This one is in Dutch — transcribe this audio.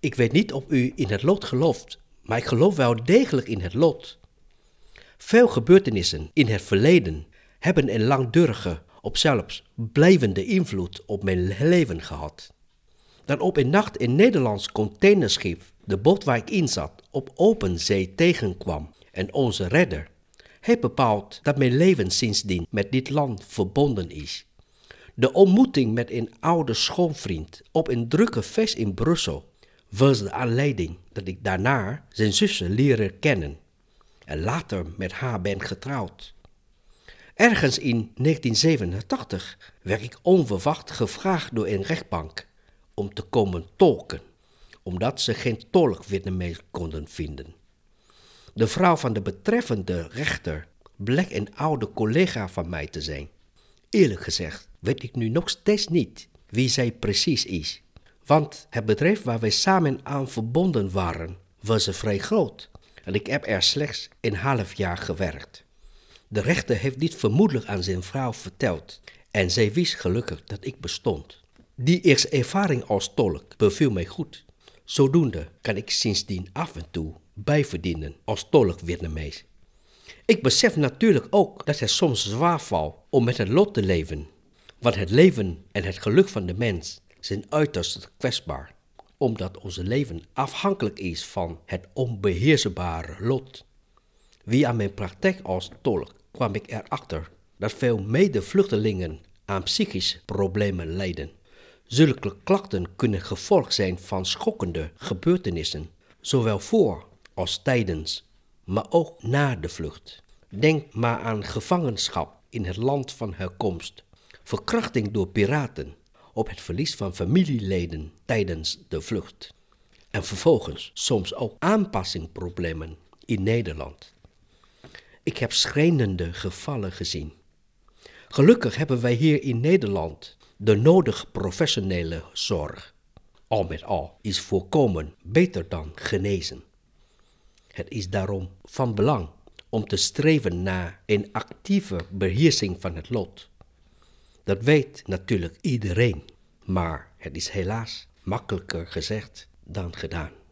Ik weet niet of u in het lot gelooft, maar ik geloof wel degelijk in het lot. Veel gebeurtenissen in het verleden hebben een langdurige, op zelfs blijvende invloed op mijn leven gehad. Dat op een nacht een Nederlands containerschip de boot waar ik in zat op open zee tegenkwam en onze redder, heeft bepaald dat mijn leven sindsdien met dit land verbonden is. De ontmoeting met een oude schoolvriend op een drukke feest in Brussel was de aanleiding dat ik daarna zijn zuster leren kennen en later met haar ben getrouwd. Ergens in 1987 werd ik onverwacht gevraagd door een rechtbank om te komen tolken, omdat ze geen tolk Vietnamees konden vinden. De vrouw van de betreffende rechter bleek een oude collega van mij te zijn. Eerlijk gezegd weet ik nu nog steeds niet wie zij precies is, want het bedrijf waar wij samen aan verbonden waren was vrij groot en ik heb er slechts een half jaar gewerkt. De rechter heeft dit vermoedelijk aan zijn vrouw verteld en zij wist gelukkig dat ik bestond. Die eerste ervaring als tolk beviel mij goed. Zodoende kan ik sindsdien af en toe bijverdienen als tolk Vietnamees. Ik besef natuurlijk ook dat het soms zwaar valt om met het lot te leven, want het leven en het geluk van de mens zijn uiterst kwetsbaar, omdat ons leven afhankelijk is van het onbeheersbare lot. Via mijn praktijk als tolk kwam ik erachter dat veel medevluchtelingen aan psychische problemen lijden. Zulke klachten kunnen gevolg zijn van schokkende gebeurtenissen, zowel voor als tijdens, maar ook na de vlucht. Denk maar aan gevangenschap in het land van herkomst, verkrachting door piraten, op het verlies van familieleden tijdens de vlucht. En vervolgens soms ook aanpassingsproblemen in Nederland. Ik heb schrijnende gevallen gezien. Gelukkig hebben wij hier in Nederland de nodige professionele zorg. Al met al is voorkomen beter dan genezen. Het is daarom van belang om te streven naar een actieve beheersing van het lot. Dat weet natuurlijk iedereen, maar het is helaas makkelijker gezegd dan gedaan.